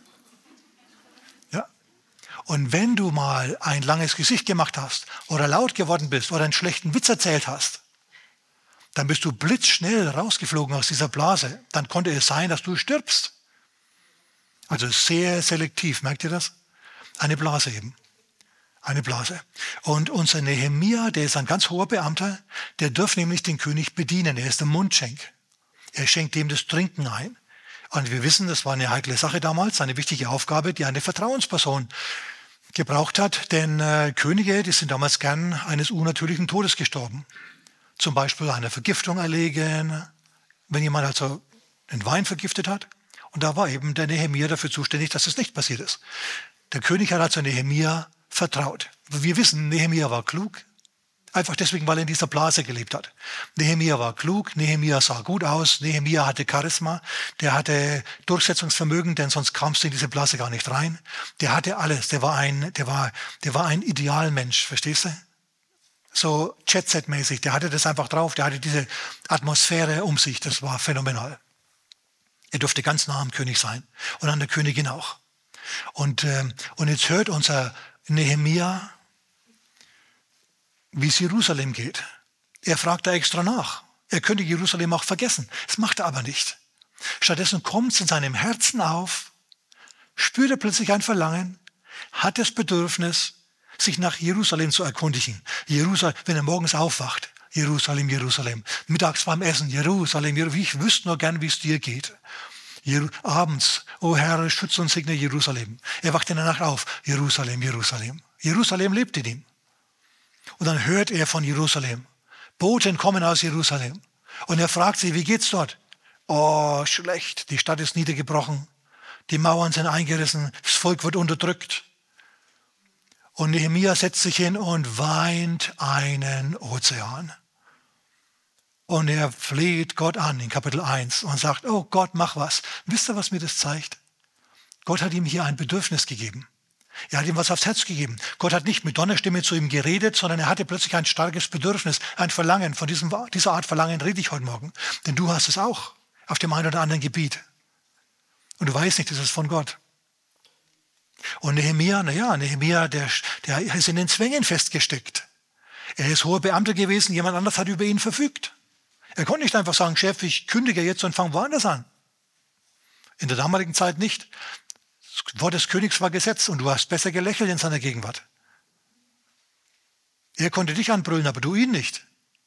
Ja. Und wenn du mal ein langes Gesicht gemacht hast oder laut geworden bist oder einen schlechten Witz erzählt hast, dann bist du blitzschnell rausgeflogen aus dieser Blase. Dann konnte es sein, dass du stirbst. Also sehr selektiv, merkt ihr das? Eine Blase eben. Eine Blase. Und unser Nehemia, der ist ein ganz hoher Beamter, der darf nämlich den König bedienen. Er ist der Mundschenk. Er schenkt ihm das Trinken ein. Und wir wissen, das war eine heikle Sache damals, eine wichtige Aufgabe, die eine Vertrauensperson gebraucht hat. Denn Könige, die sind damals gern eines unnatürlichen Todes gestorben. Zum Beispiel einer Vergiftung erlegen, wenn jemand also den Wein vergiftet hat. Und da war eben der Nehemia dafür zuständig, dass es nicht passiert ist. Der König hat also Nehemia vertraut. Wir wissen, Nehemia war klug, einfach deswegen, weil er in dieser Blase gelebt hat. Nehemia war klug, Nehemia sah gut aus, Nehemia hatte Charisma, der hatte Durchsetzungsvermögen, denn sonst kamst du in diese Blase gar nicht rein. Der hatte alles, der war ein Idealmensch, verstehst du? So Jet-Set-mäßig, der hatte das einfach drauf, der hatte diese Atmosphäre um sich, das war phänomenal. Er durfte ganz nah am König sein und an der Königin auch. Und jetzt hört unser Nehemia, wie es Jerusalem geht. Er fragt da extra nach. Er könnte Jerusalem auch vergessen. Das macht er aber nicht. Stattdessen kommt es in seinem Herzen auf, spürt er plötzlich ein Verlangen, hat das Bedürfnis, sich nach Jerusalem zu erkundigen. Jerusalem, wenn er morgens aufwacht, Jerusalem, Jerusalem. Mittags beim Essen, Jerusalem, Jerusalem. Ich wüsste nur gern, wie es dir geht. Abends, o Herr, schütze und segne Jerusalem. Er wacht in der Nacht auf, Jerusalem, Jerusalem. Jerusalem lebt in ihm. Und dann hört er von Jerusalem. Boten kommen aus Jerusalem. Und er fragt sie, wie geht's dort? Oh, schlecht. Die Stadt ist niedergebrochen. Die Mauern sind eingerissen. Das Volk wird unterdrückt. Und Nehemia setzt sich hin und weint einen Ozean. Und er fleht Gott an in Kapitel 1 und sagt, oh Gott, mach was. Wisst ihr, was mir das zeigt? Gott hat ihm hier ein Bedürfnis gegeben. Er hat ihm was aufs Herz gegeben. Gott hat nicht mit Donnerstimme zu ihm geredet, sondern er hatte plötzlich ein starkes Bedürfnis, ein Verlangen. Von dieser Art Verlangen rede ich heute Morgen. Denn du hast es auch auf dem einen oder anderen Gebiet. Und du weißt nicht, das ist von Gott. Und Nehemia, der ist in den Zwängen festgesteckt. Er ist hoher Beamter gewesen, jemand anderes hat über ihn verfügt. Er konnte nicht einfach sagen, Chef, ich kündige jetzt und fange woanders an. In der damaligen Zeit nicht. Das Wort des Königs war Gesetz und du hast besser gelächelt in seiner Gegenwart. Er konnte dich anbrüllen, aber du ihn nicht.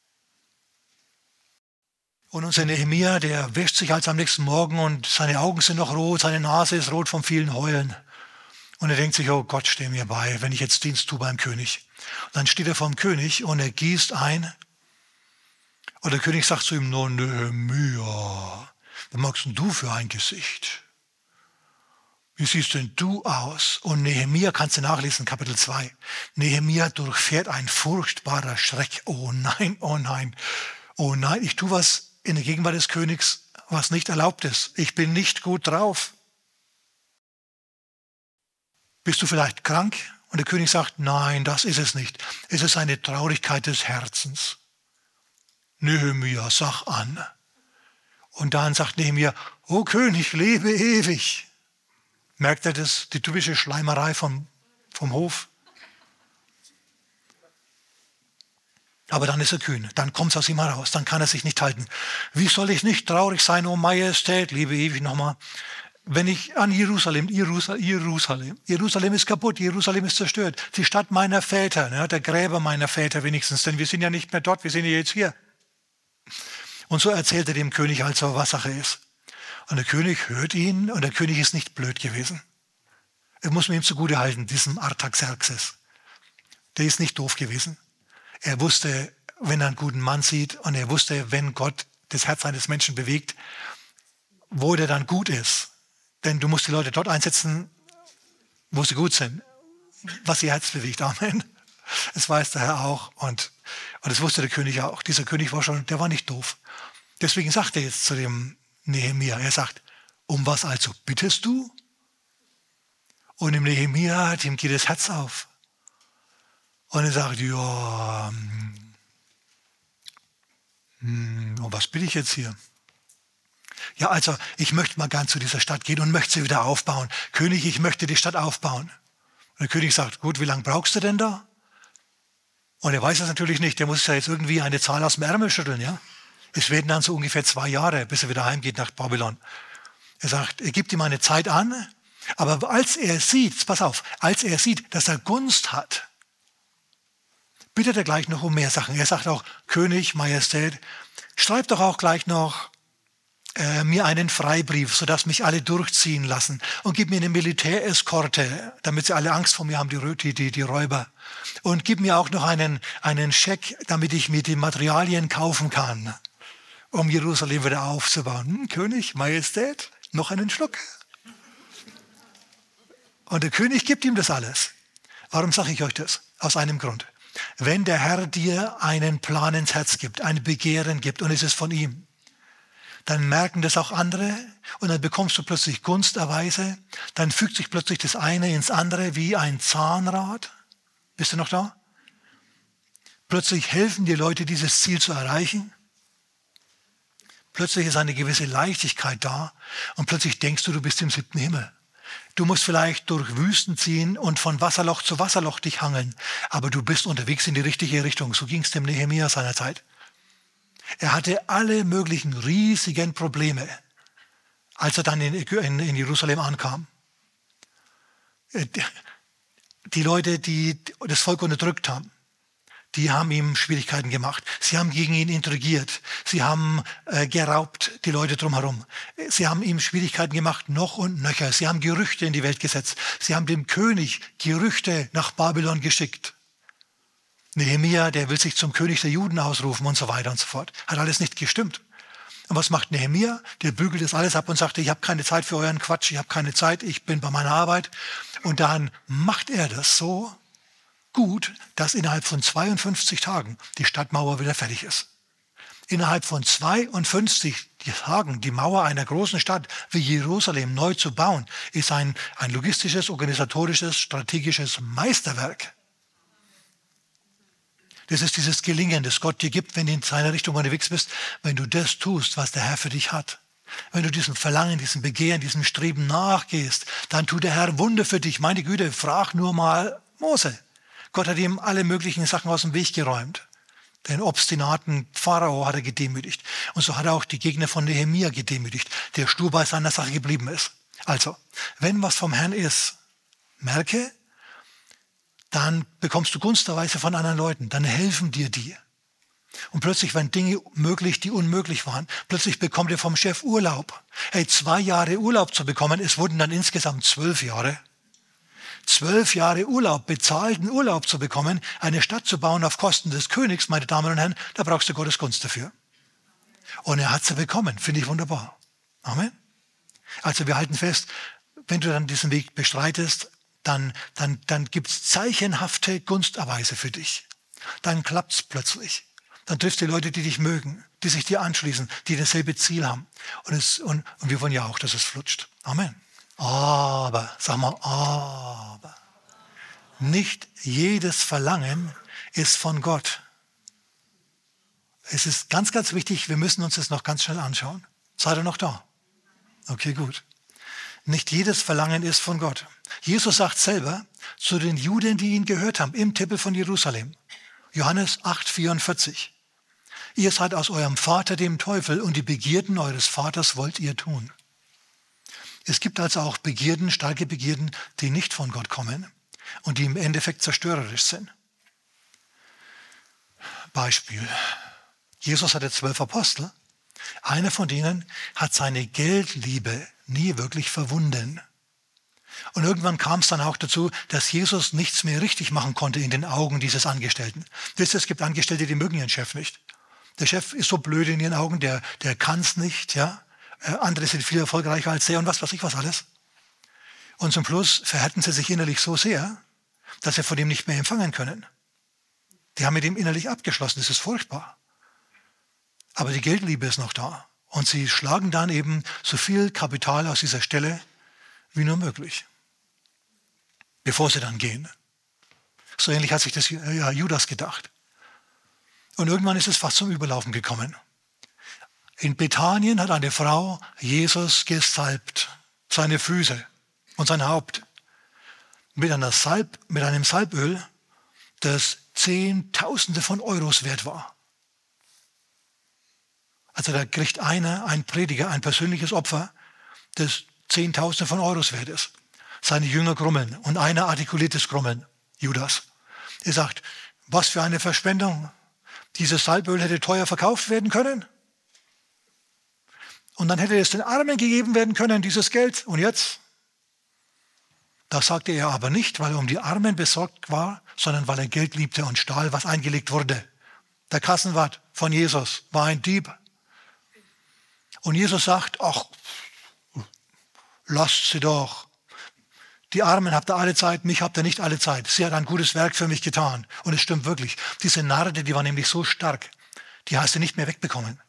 Und unser Nehemia, der wäscht sich als am nächsten Morgen und seine Augen sind noch rot, seine Nase ist rot vom vielen Heulen. Und er denkt sich, oh Gott, steh mir bei, wenn ich jetzt Dienst tue beim König. Und dann steht er vor dem König und er gießt ein. Und der König sagt zu ihm, no, Nehemia, was magst denn du für ein Gesicht? wie siehst denn du aus? Und Nehemia, kannst du nachlesen, Kapitel 2. Nehemia durchfährt ein furchtbarer Schreck. Oh nein, oh nein, oh nein, ich tue was in der Gegenwart des Königs, was nicht erlaubt ist. Ich bin nicht gut drauf. Bist du vielleicht krank? Und der König sagt, nein, das ist es nicht. Es ist eine Traurigkeit des Herzens. Nehemia, sag an. Und dann sagt Nehemia, o König, lebe ewig. Merkt er das? Die typische Schleimerei vom Hof. Aber dann ist er kühn. Dann kommt es aus ihm heraus. Dann kann er sich nicht halten. Wie soll ich nicht traurig sein, o Majestät? Lebe ewig nochmal. Wenn ich an Jerusalem ist kaputt, Jerusalem ist zerstört. Die Stadt meiner Väter, ne, der Gräber meiner Väter wenigstens. Denn wir sind ja nicht mehr dort, wir sind ja jetzt hier. Und so erzählt er dem König also, was Sache ist. Und der König hört ihn und der König ist nicht blöd gewesen. Das muss man ihm zugute halten, diesem Artaxerxes. Der ist nicht doof gewesen. Er wusste, wenn er einen guten Mann sieht und er wusste, wenn Gott das Herz eines Menschen bewegt, wo der dann gut ist. Denn du musst die Leute dort einsetzen, wo sie gut sind, was ihr Herz bewegt. Amen. Das weiß der Herr auch und das wusste der König auch. Dieser König der war nicht doof. Deswegen sagt er jetzt zu dem Nehemia, er sagt, um was also bittest du? Und im Nehemia, dem geht das Herz auf. Und er sagt, ja, und was bitte ich jetzt hier? Ja, also ich möchte mal gern zu dieser Stadt gehen und möchte sie wieder aufbauen. König, ich möchte die Stadt aufbauen. Und der König sagt, gut, wie lange brauchst du denn da? Und er weiß das natürlich nicht, der muss ja jetzt irgendwie eine Zahl aus dem Ärmel schütteln, ja? Es werden dann so ungefähr 2 Jahre, bis er wieder heimgeht nach Babylon. Er sagt, er gibt ihm eine Zeit an, aber als er sieht, pass auf, als er sieht, dass er Gunst hat, bittet er gleich noch um mehr Sachen. Er sagt auch, König, Majestät, schreib doch auch gleich noch mir einen Freibrief, sodass mich alle durchziehen lassen und gib mir eine Militäreskorte, damit sie alle Angst vor mir haben, die Räuber. Und gib mir auch noch einen Scheck, damit ich mir die Materialien kaufen kann, um Jerusalem wieder aufzubauen. König, Majestät, noch einen Schluck. Und der König gibt ihm das alles. Warum sage ich euch das? Aus einem Grund. Wenn der Herr dir einen Plan ins Herz gibt, ein Begehren gibt und es ist von ihm, dann merken das auch andere und dann bekommst du plötzlich Gunsterweise, dann fügt sich plötzlich das eine ins andere wie ein Zahnrad. Bist du noch da? Plötzlich helfen die Leute, dieses Ziel zu erreichen. Plötzlich ist eine gewisse Leichtigkeit da und plötzlich denkst du, du bist im 7. Himmel. Du musst vielleicht durch Wüsten ziehen und von Wasserloch zu Wasserloch dich hangeln, aber du bist unterwegs in die richtige Richtung. So ging es dem Nehemia seiner Zeit. Er hatte alle möglichen riesigen Probleme, als er dann in Jerusalem ankam. Die Leute, die das Volk unterdrückt haben, die haben ihm Schwierigkeiten gemacht. Sie haben gegen ihn intrigiert. Sie haben geraubt, die Leute drumherum. Sie haben ihm Schwierigkeiten gemacht, noch und nöcher. Sie haben Gerüchte in die Welt gesetzt. Sie haben dem König Gerüchte nach Babylon geschickt. Nehemia, der will sich zum König der Juden ausrufen und so weiter und so fort. Hat alles nicht gestimmt. Und was macht Nehemia? Der bügelt das alles ab und sagt, ich habe keine Zeit für euren Quatsch, ich habe keine Zeit, ich bin bei meiner Arbeit. Und dann macht er das so gut, dass innerhalb von 52 Tagen die Stadtmauer wieder fertig ist. Innerhalb von 52 Tagen die Mauer einer großen Stadt wie Jerusalem neu zu bauen, ist ein logistisches, organisatorisches, strategisches Meisterwerk. Das ist dieses Gelingen, das Gott dir gibt, wenn du in seine Richtung unterwegs bist, wenn du das tust, was der Herr für dich hat. Wenn du diesem Verlangen, diesem Begehren, diesem Streben nachgehst, dann tut der Herr Wunder für dich. Meine Güte, frag nur mal Mose. Gott hat ihm alle möglichen Sachen aus dem Weg geräumt. Den obstinaten Pharao hat er gedemütigt. Und so hat er auch die Gegner von Nehemia gedemütigt, der stur bei seiner Sache geblieben ist. Also, wenn was vom Herrn ist, merke, dann bekommst du Gunsterweise von anderen Leuten, dann helfen dir die. Und plötzlich werden Dinge möglich, die unmöglich waren. Plötzlich bekommt ihr vom Chef Urlaub. Hey, 2 Jahre Urlaub zu bekommen, es wurden dann insgesamt 12 Jahre. 12 Jahre Urlaub, bezahlten Urlaub zu bekommen, eine Stadt zu bauen auf Kosten des Königs, meine Damen und Herren, da brauchst du Gottes Gunst dafür. Und er hat sie bekommen, finde ich wunderbar. Amen. Also wir halten fest, wenn du dann diesen Weg bestreitest, dann gibt es zeichenhafte Gunsterweise für dich. Dann klappt es plötzlich. Dann triffst du die Leute, die dich mögen, die sich dir anschließen, die dasselbe Ziel haben. Und wir wollen ja auch, dass es flutscht. Amen. Aber, sag mal, aber. Nicht jedes Verlangen ist von Gott. Es ist ganz, ganz wichtig, wir müssen uns das noch ganz schnell anschauen. Seid ihr noch da? Okay, gut. Nicht jedes Verlangen ist von Gott. Jesus sagt selber zu den Juden, die ihn gehört haben, im Tempel von Jerusalem. Johannes 8,44. Ihr seid aus eurem Vater, dem Teufel, und die Begierden eures Vaters wollt ihr tun. Es gibt also auch Begierden, starke Begierden, die nicht von Gott kommen und die im Endeffekt zerstörerisch sind. Beispiel. Jesus hatte 12 Apostel. Einer von denen hat seine Geldliebe nie wirklich verwunden. Und irgendwann kam es dann auch dazu, dass Jesus nichts mehr richtig machen konnte in den Augen dieses Angestellten. Wisst ihr, es gibt Angestellte, die mögen ihren Chef nicht. Der Chef ist so blöd in ihren Augen, der kann es nicht. Ja? Andere sind viel erfolgreicher als der und was weiß ich was alles. Und zum Schluss verhärten sie sich innerlich so sehr, dass sie von dem nicht mehr empfangen können. Die haben mit ihm innerlich abgeschlossen, das ist furchtbar. Aber die Geldliebe ist noch da. Und sie schlagen dann eben so viel Kapital aus dieser Stelle wie nur möglich, bevor sie dann gehen. So ähnlich hat sich das Judas gedacht. Und irgendwann ist es fast zum Überlaufen gekommen. In Bethanien hat eine Frau Jesus gesalbt, seine Füße und sein Haupt, mit einem Salböl, das Zehntausende von Euros wert war. Also da kriegt ein Prediger, ein persönliches Opfer, das Zehntausende von Euros wert ist. Seine Jünger grummeln und einer artikuliert das Grummeln, Judas. Er sagt, was für eine Verschwendung. Dieses Salböl hätte teuer verkauft werden können. Und dann hätte es den Armen gegeben werden können, dieses Geld. Und jetzt? Das sagte er aber nicht, weil er um die Armen besorgt war, sondern weil er Geld liebte und stahl, was eingelegt wurde. Der Kassenwart von Jesus war ein Dieb. Und Jesus sagt, ach, lasst sie doch. Die Armen habt ihr alle Zeit, mich habt ihr nicht alle Zeit. Sie hat ein gutes Werk für mich getan. Und es stimmt wirklich. Diese Narde, die war nämlich so stark, die hast du nicht mehr wegbekommen.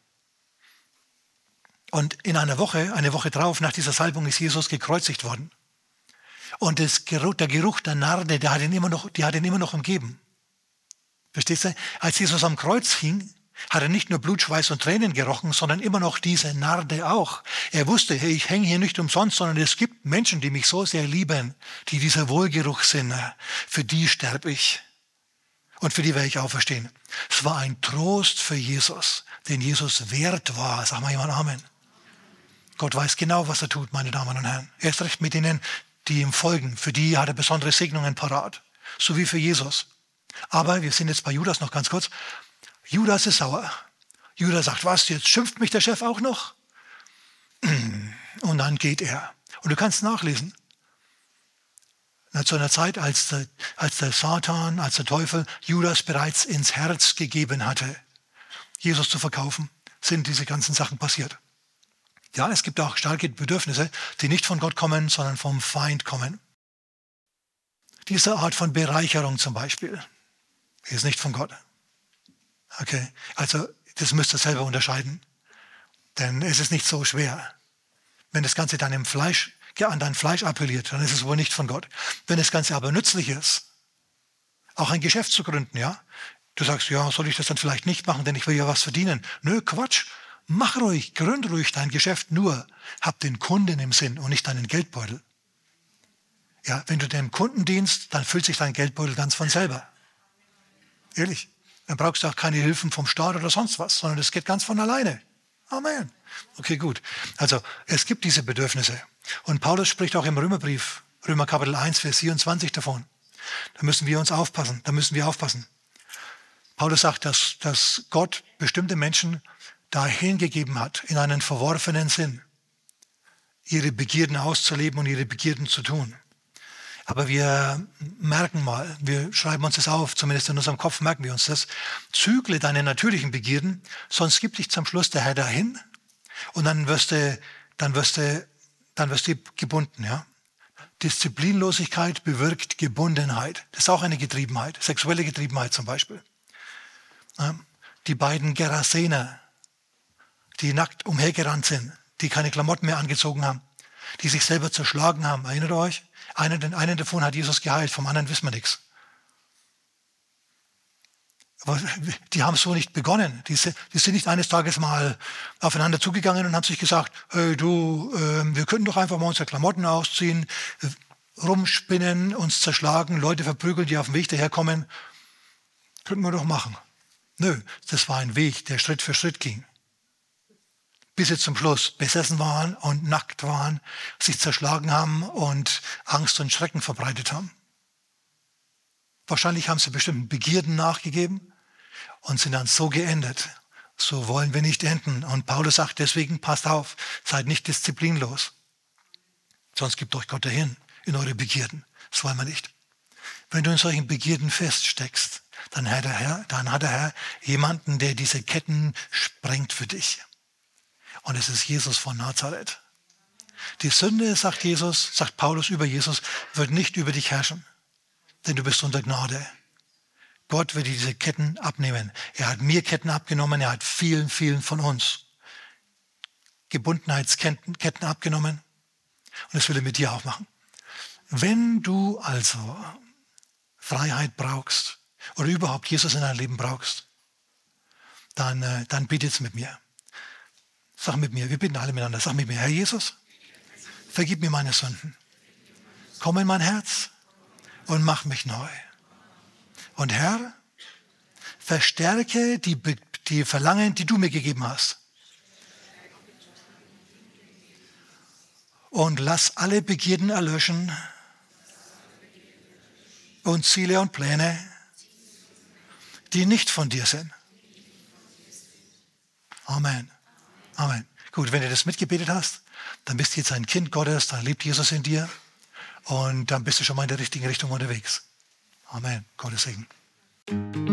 Und in eine Woche drauf, nach dieser Salbung, ist Jesus gekreuzigt worden. Und der Geruch der Narde, die hat ihn immer noch umgeben. Verstehst du? Als Jesus am Kreuz hing, hat er nicht nur Blut, Schweiß und Tränen gerochen, sondern immer noch diese Narde auch. Er wusste, hey, ich hänge hier nicht umsonst, sondern es gibt Menschen, die mich so sehr lieben, die dieser Wohlgeruch sind. Für die sterbe ich. Und für die werde ich auferstehen. Es war ein Trost für Jesus, den Jesus wert war. Sag mal jemand Amen. Gott weiß genau, was er tut, meine Damen und Herren. Erst recht mit denen, die ihm folgen. Für die hat er besondere Segnungen parat. So wie für Jesus. Aber wir sind jetzt bei Judas noch ganz kurz. Judas ist sauer. Judas sagt, was, jetzt schimpft mich der Chef auch noch? Und dann geht er. Und du kannst nachlesen. Zu einer Zeit, als der Satan, als der Teufel Judas bereits ins Herz gegeben hatte, Jesus zu verkaufen, sind diese ganzen Sachen passiert. Ja, es gibt auch starke Bedürfnisse, die nicht von Gott kommen, sondern vom Feind kommen. Diese Art von Bereicherung zum Beispiel ist nicht von Gott. Okay, also das müsst ihr selber unterscheiden, denn es ist nicht so schwer. Wenn das Ganze dann an dein Fleisch appelliert, dann ist es wohl nicht von Gott. Wenn das Ganze aber nützlich ist, auch ein Geschäft zu gründen, ja, du sagst, ja, soll ich das dann vielleicht nicht machen, denn ich will ja was verdienen. Nö, Quatsch, mach ruhig, gründ ruhig dein Geschäft, nur hab den Kunden im Sinn und nicht deinen Geldbeutel. Ja, wenn du dem Kunden dienst, dann füllt sich dein Geldbeutel ganz von selber. Ehrlich. Dann brauchst du auch keine Hilfen vom Staat oder sonst was, sondern das geht ganz von alleine. Amen. Okay, gut. Also es gibt diese Bedürfnisse. Und Paulus spricht auch im Römerbrief, Römer Kapitel 1, Vers 24 davon. Da müssen wir aufpassen. Paulus sagt, dass Gott bestimmte Menschen dahin gegeben hat, in einen verworfenen Sinn, ihre Begierden auszuleben und ihre Begierden zu tun. Aber wir merken mal, wir schreiben uns das auf, zumindest in unserem Kopf merken wir uns das, zügle deine natürlichen Begierden, sonst gibt dich zum Schluss der Herr dahin und dann wirst du gebunden. Ja? Disziplinlosigkeit bewirkt Gebundenheit. Das ist auch eine Getriebenheit, sexuelle Getriebenheit zum Beispiel. Die beiden Gerasener, die nackt umhergerannt sind, die keine Klamotten mehr angezogen haben, die sich selber zerschlagen haben. Erinnert ihr euch? Einen davon hat Jesus geheilt, vom anderen wissen wir nichts. Aber die haben so nicht begonnen. Die sind nicht eines Tages mal aufeinander zugegangen und haben sich gesagt, hey du, wir könnten doch einfach mal unsere Klamotten ausziehen, rumspinnen, uns zerschlagen, Leute verprügeln, die auf dem Weg daherkommen. Könnten wir doch machen. Nö, das war ein Weg, der Schritt für Schritt ging. Bis sie zum Schluss besessen waren und nackt waren, sich zerschlagen haben und Angst und Schrecken verbreitet haben. Wahrscheinlich haben sie bestimmten Begierden nachgegeben und sind dann so geendet. So wollen wir nicht enden. Und Paulus sagt deswegen, passt auf, seid nicht disziplinlos. Sonst gibt euch Gott dahin in eure Begierden. Das wollen wir nicht. Wenn du in solchen Begierden feststeckst, dann hat der Herr jemanden, der diese Ketten sprengt für dich. Und es ist Jesus von Nazareth. Die Sünde, sagt Paulus über Jesus, wird nicht über dich herrschen, denn du bist unter Gnade. Gott wird diese Ketten abnehmen. Er hat mir Ketten abgenommen, er hat vielen, vielen von uns Gebundenheitsketten abgenommen. Und das will er mit dir auch machen. Wenn du also Freiheit brauchst oder überhaupt Jesus in deinem Leben brauchst, dann bete jetzt mit mir. Sag mit mir, wir beten alle miteinander. Sag mit mir, Herr Jesus, vergib mir meine Sünden. Komm in mein Herz und mach mich neu. Und Herr, verstärke die Verlangen, die du mir gegeben hast. Und lass alle Begierden erlöschen und Ziele und Pläne, die nicht von dir sind. Amen. Amen. Gut, wenn du das mitgebetet hast, dann bist du jetzt ein Kind Gottes, dann lebt Jesus in dir und dann bist du schon mal in der richtigen Richtung unterwegs. Amen. Gottes Segen.